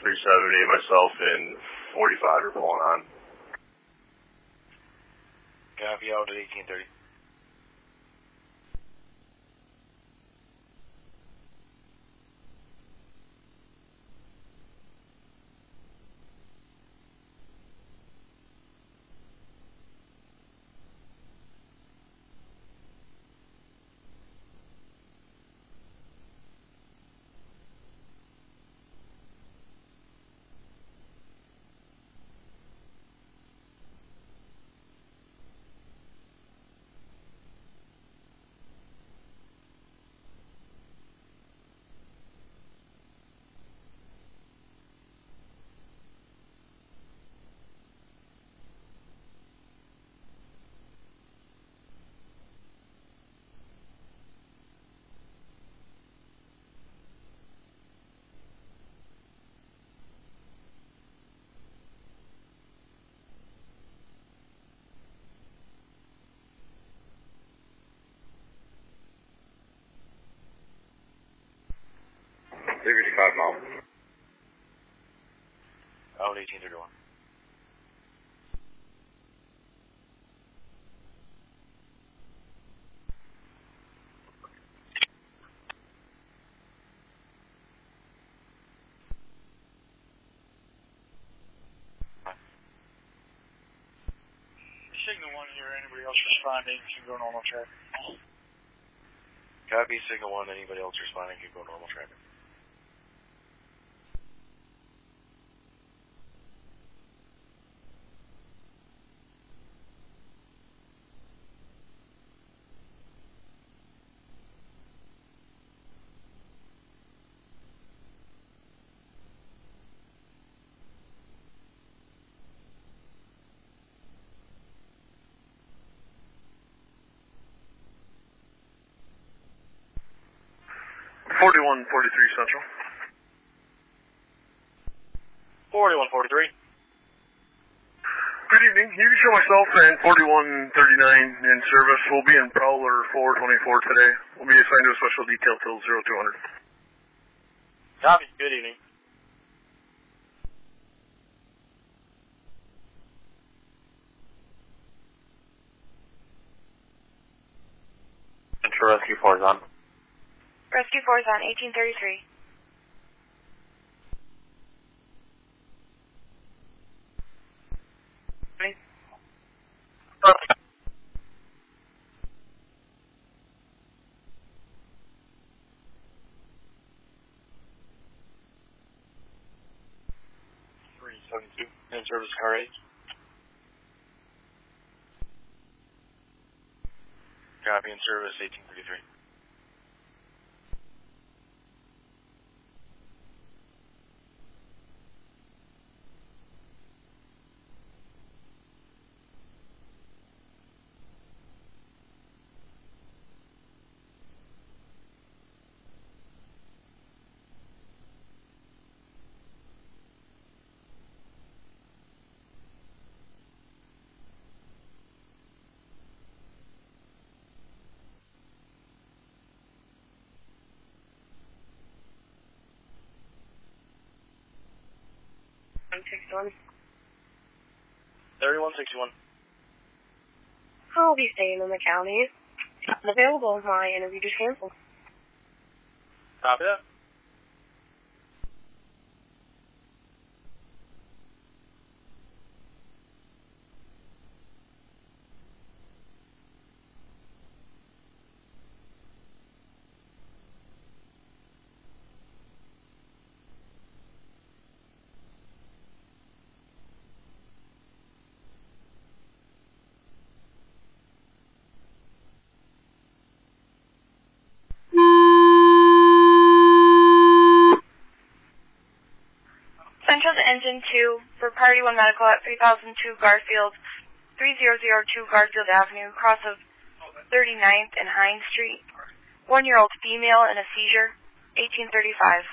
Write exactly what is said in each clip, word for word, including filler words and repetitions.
three seventy, myself and forty-five are pulling on. Copy out at eighteen thirty. three fifty-five mile. Out eighteen thirty-one. Signal one here, anybody else responding can go normal traffic. Copy, signal one, anybody else responding can go normal traffic. forty-one forty-three Central. forty-one forty-three. Good evening. You can show myself and forty-one thirty-nine in service. We'll be in Prowler four twenty-four today. We'll be assigned to a special detail till zero two hundred. Copy. Good evening. Central Rescue four is on. Rescue four is on, eighteen thirty-three. three seventy-two. In service car eight. Copy, in service eighteen thirty-three. sixty-one. thirty-one sixty-one. I'll be staying in the county. Unavailable. My interview just canceled. Copy that. Central to Engine two for Priority one Medical at three thousand two Garfield, three thousand two Garfield Avenue, cross of thirty-ninth and Hines Street. One-year-old female in a seizure, eighteen thirty-five.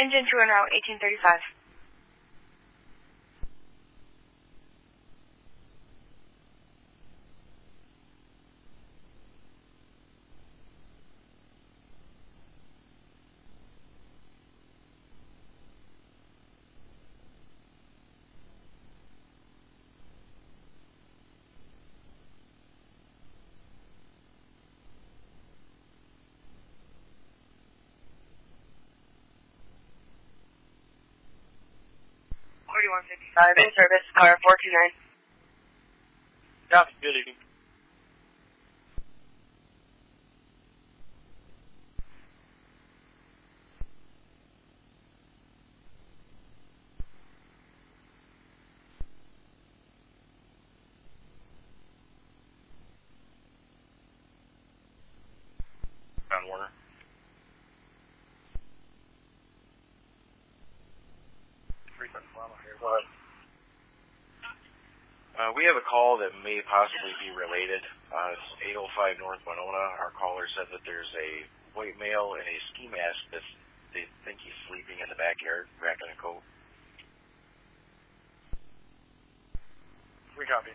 Engine two en route, eighteen thirty-five. forty-one fifty-five, in service, car four two nine. Copy, good evening. John Warner. Go ahead. Uh, we have a call that may possibly be related. Uh, it's eight oh five North Winona. Our caller said that there's a white male in a ski mask that they think he's sleeping in the backyard, wrapped in a coat. We copy.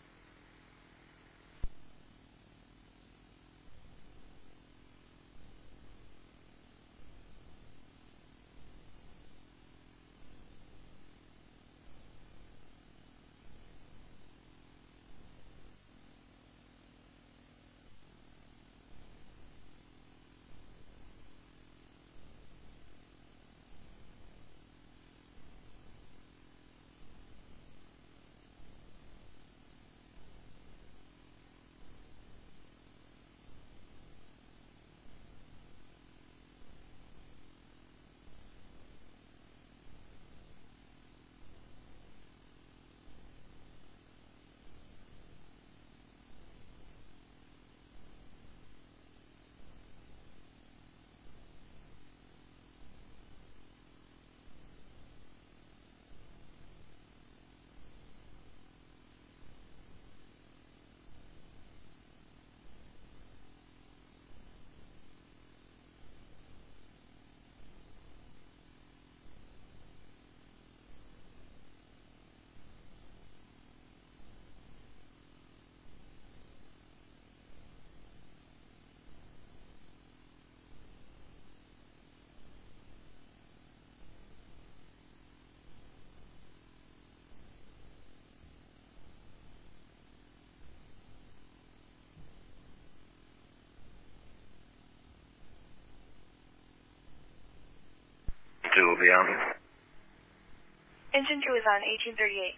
two will be on. Engine two is on, eighteen thirty-eight.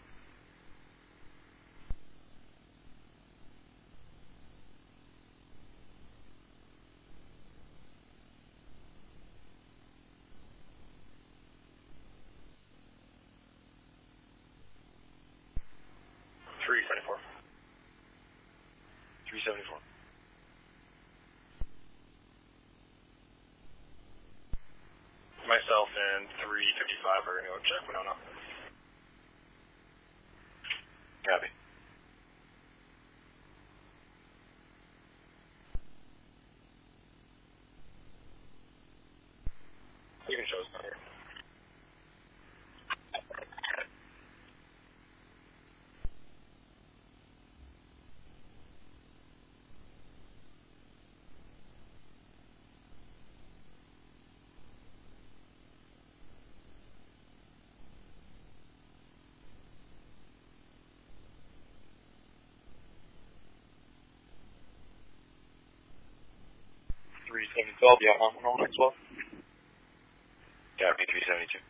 three seventy-four. three seventy-four. Myself and three fifty-five are going to go check Winona. Copy. You can show us down here. three seventy-two, I'll be out on Winona as well. Copy, three seventy-two.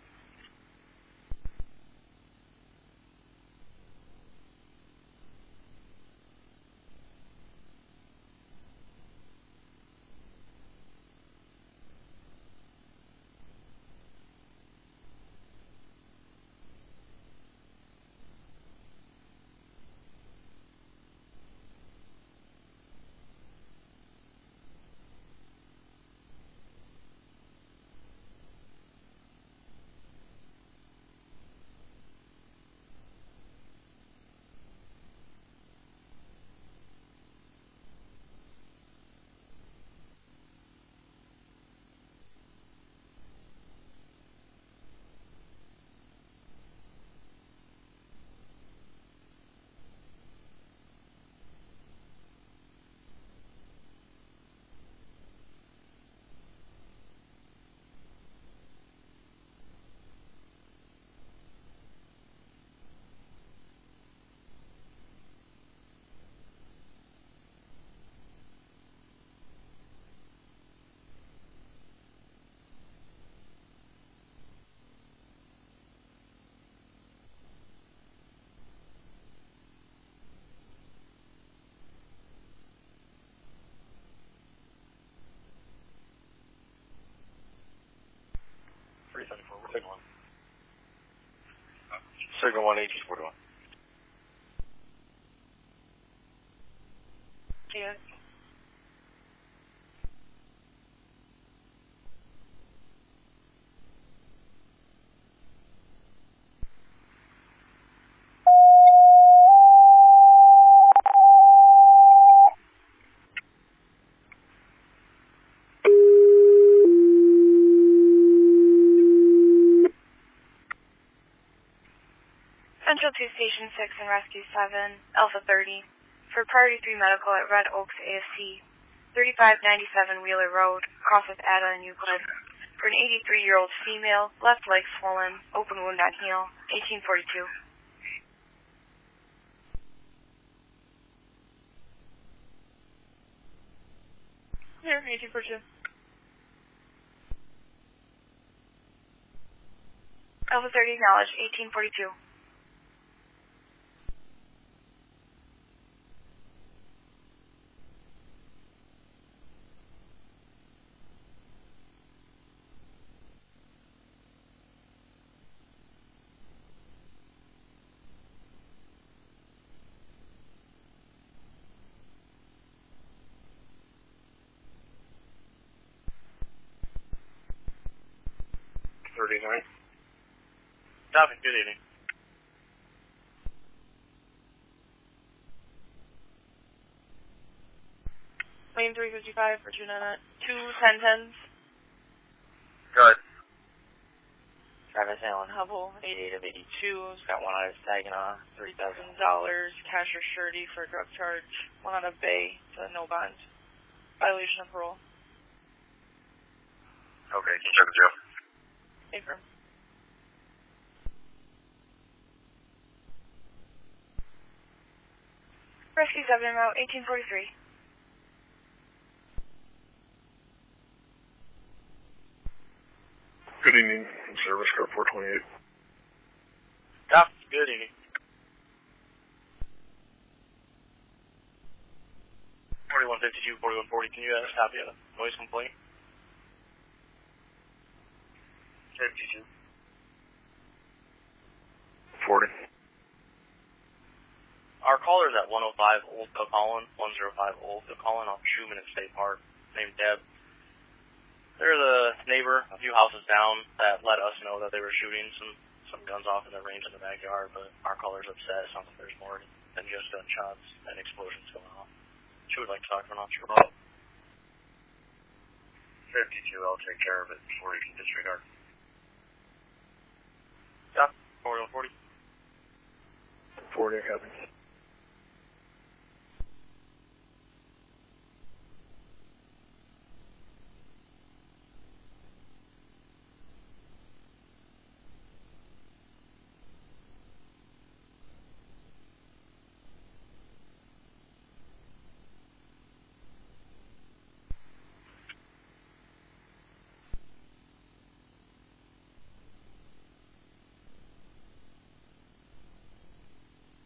Signal one, eighteen forty-one. Yes. Central two, Station six and Rescue seven, Alpha thirty, for Priority three Medical at Red Oaks A S C, thirty-five ninety-seven Wheeler Road, across with Ada and Euclid, for an eighty-three-year-old female, left leg swollen, open wound on heel, eighteen forty-two. Here, eighteen forty-two. Alpha thirty acknowledged, eighteen forty-two. thirty-nine. Copy, good evening. Lane three fifty-five for two ten tens. Go ahead. Travis Allen Hubble, eighty-eight of eighty-two. He's got one out of Saginaw, thirty thousand dollars. Cash or surety for a drug charge. One out of Bay, so no bond. Violation of parole. Okay, can you check the jail? Affirm. Rescue seven route, eighteen forty-three. Good evening, service car four twenty-eight. Yeah, good evening. forty-one fifty-two, forty-one forty, can you uh, stop you at a noise complaint? fifty-two. forty. Our caller's at one oh five Old Coquitlam, one oh five Old Coquitlam off Schumann at State Park, named Deb. They're the neighbor a few houses down that let us know that they were shooting some, some guns off in the range in the backyard, but our caller's upset. It sounds like there's more than just gunshots and explosions going off. She would like to talk to an officer about fifty-two, I'll take care of it before you can disregard. Yeah, forty-one forty. forty, copy.